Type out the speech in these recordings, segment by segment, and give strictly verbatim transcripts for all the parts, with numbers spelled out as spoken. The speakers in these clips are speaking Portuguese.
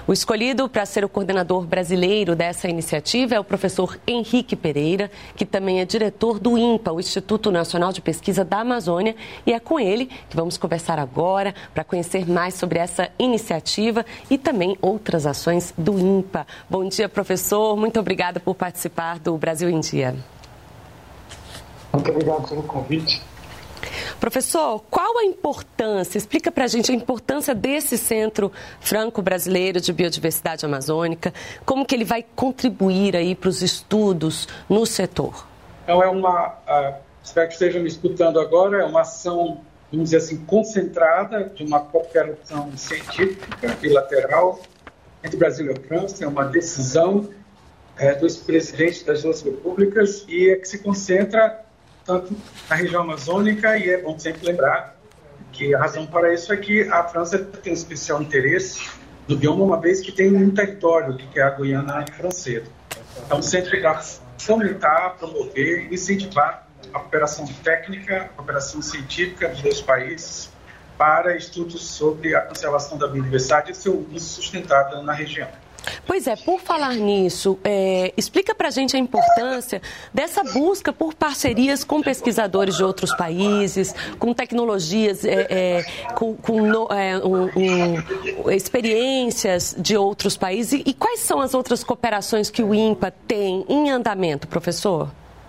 O escolhido para ser o coordenador brasileiro dessa iniciativa é o professor Henrique Pereira, que também é diretor do INPA, o Instituto Nacional de Pesquisa da Amazônia, e é com ele que vamos conversar agora para conhecer mais sobre essa iniciativa e também outras ações do INPA. Bom dia, professor. Muito obrigada por participar do Brasil em Dia. Muito obrigado pelo convite. Professor, qual a importância, explica para a gente a importância desse Centro Franco-Brasileiro de Biodiversidade Amazônica, como que ele vai contribuir aí para os estudos no setor? Então, é uma, uh, espero que estejam me escutando agora, é uma ação, vamos dizer assim, concentrada de uma cooperação científica bilateral entre Brasil e a França, é uma decisão é, dos presidentes das duas repúblicas e é que se concentra tanto na região amazônica, e é bom sempre lembrar que a razão para isso é que a França tem um especial interesse no bioma, uma vez que tem um território, que é a Guiana Francesa. Então, sempre para fomentar, promover e incentivar a cooperação técnica, a cooperação científica dos dois países para estudos sobre a conservação da biodiversidade e seu uso sustentável na região. Pois é, por falar nisso, é, explica para a gente a importância dessa busca por parcerias com pesquisadores de outros países, com tecnologias, é, é, com, com é, um, um, experiências de outros países. E, e quais são as outras cooperações que o INPA tem em andamento, professor?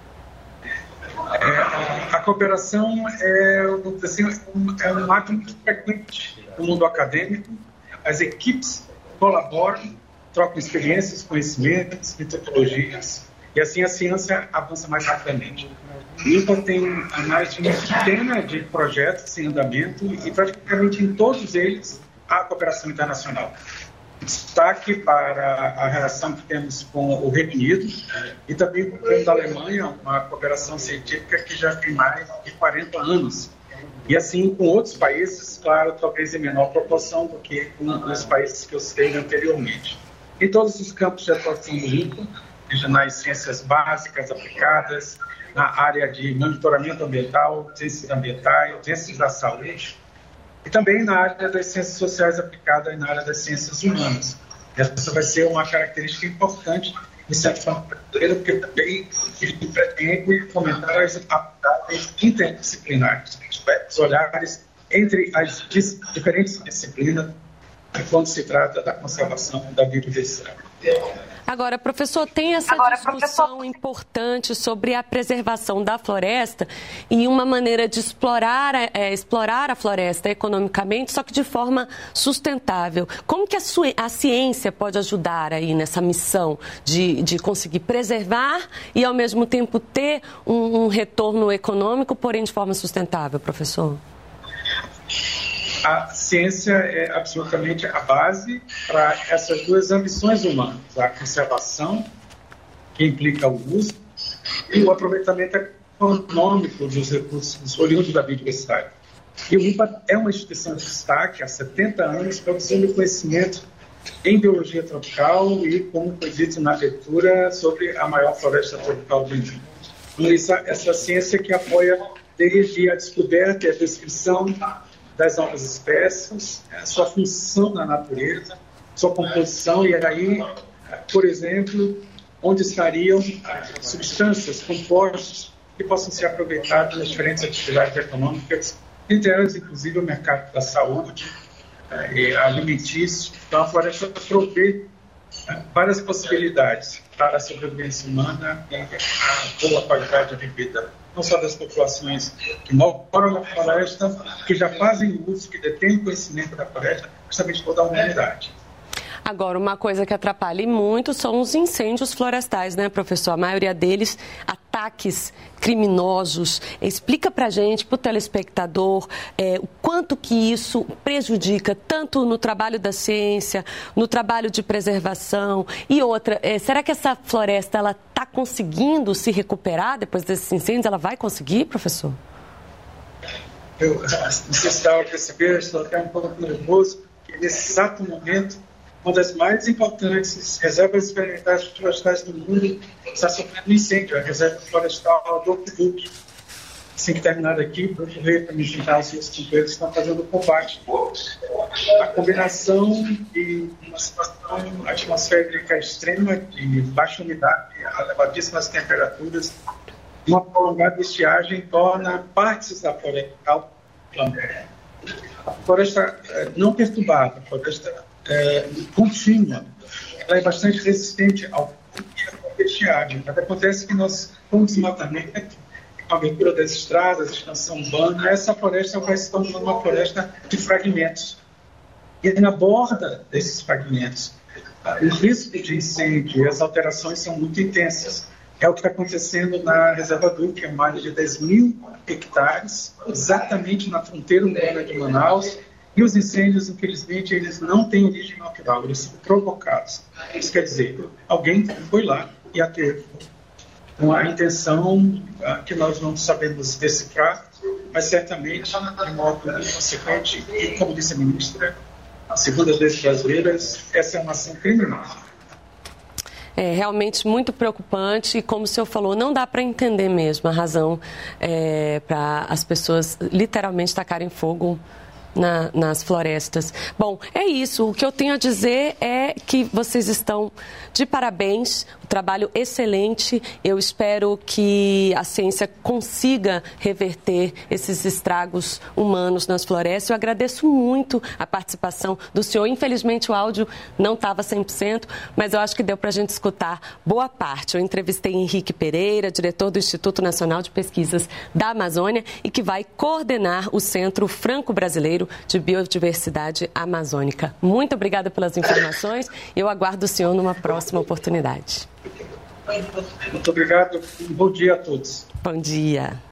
É, a cooperação é, assim, um, é um ato muito frequente no mundo acadêmico. As equipes colaboram, trocam experiências, conhecimentos, metodologias, e assim a ciência avança mais rapidamente. O INPA tem mais de uma centena de projetos em andamento e praticamente em todos eles há cooperação internacional. Destaque para a relação que temos com o Reino Unido e também com o governo da Alemanha, uma cooperação científica que já tem mais de quarenta anos. E assim com outros países, claro, talvez em menor proporção do que com os países que eu citei anteriormente. Em todos os campos de atuação do INPA, seja nas ciências básicas aplicadas, na área de monitoramento ambiental, ciências ambientais, ciências da saúde, e também na área das ciências sociais aplicadas e na área das ciências humanas. Essa vai ser uma característica importante do Centro Franco-Brasileiro, porque também ele pretende fomentar as abordagens interdisciplinares, os olhares entre as diferentes disciplinas, quando se trata da conservação da biodiversidade. Agora, professor, tem essa Agora, discussão professor... importante sobre a preservação da floresta e uma maneira de explorar, é, explorar a floresta economicamente, só que de forma sustentável. Como que a, sua, a ciência pode ajudar aí nessa missão de, de conseguir preservar e, ao mesmo tempo, ter um, um retorno econômico, porém de forma sustentável, professor? A ciência é absolutamente a base para essas duas ambições humanas, a conservação, que implica o uso, e o aproveitamento econômico dos recursos oriundos da biodiversidade. E o INPA é uma instituição de destaque há setenta anos, produzindo conhecimento em biologia tropical e, como foi dito na abertura, sobre a maior floresta tropical do mundo. Essa, essa ciência que apoia desde a descoberta e a descrição das novas espécies, sua função na natureza, sua composição, e aí, por exemplo, onde estariam substâncias, compostos que possam ser aproveitados nas diferentes atividades econômicas, entre elas, inclusive, o mercado da saúde, e alimentício. Então, a floresta provê várias possibilidades para a sobrevivência humana e a boa qualidade de vida, não só das populações que moram na floresta, que já fazem uso, que detêm conhecimento da floresta, mas também de toda a humanidade. Agora, uma coisa que atrapalha muito são os incêndios florestais, né, professor? A maioria deles, ataques criminosos. Explica pra gente, pro telespectador, é, o quanto que isso prejudica tanto no trabalho da ciência, no trabalho de preservação e outra. É, será que essa floresta, ela está conseguindo se recuperar depois desses incêndios? Ela vai conseguir, professor? Eu não sei se dá para perceber, estou até um pouco nervoso, que nesse exato momento, uma das mais importantes reservas experimentais florestais do mundo está sofrendo incêndio, a reserva florestal do Okiduki. Assim que terminar aqui, vou correr para me juntar aos meus companheiros que estão fazendo o combate. A combinação de uma situação condição atmosférica extrema, de baixa umidade, elevadíssimas temperaturas, uma prolongada estiagem torna partes da floresta a floresta não perturbada, a floresta é, contínua, ela é bastante resistente ao estiagem. Acontece que nós, com o desmatamento, com a abertura das estradas, expansão urbana, essa floresta vai se tornando uma floresta de fragmentos. E na borda desses fragmentos, o risco de incêndio e as alterações são muito intensas. É o que está acontecendo na Reserva Duque, que é uma área de dez mil hectares, exatamente na fronteira urbana de Manaus. E os incêndios, infelizmente, eles não têm origem natural, eles são provocados. Isso quer dizer, alguém foi lá e ateve com a intenção que nós não sabemos decifrar, mas certamente, de modo consequente, e como disse a ministra, segundo as leis brasileiras, essa é uma ação criminosa. É realmente muito preocupante e, como o senhor falou, não dá para entender mesmo a razão é, para as pessoas literalmente tacarem fogo Na, nas florestas. Bom, é isso. O que eu tenho a dizer é que vocês estão de parabéns, um trabalho excelente. Eu espero que a ciência consiga reverter esses estragos humanos nas florestas. Eu agradeço muito a participação do senhor. Infelizmente o áudio não estava cem por cento, mas eu acho que deu para a gente escutar boa parte. Eu entrevistei Henrique Pereira, diretor do Instituto Nacional de Pesquisas da Amazônia e que vai coordenar o Centro Franco-Brasileiro de Biodiversidade Amazônica. Muito obrigada pelas informações e eu aguardo o senhor numa próxima oportunidade. Muito obrigado. Bom dia a todos. Bom dia.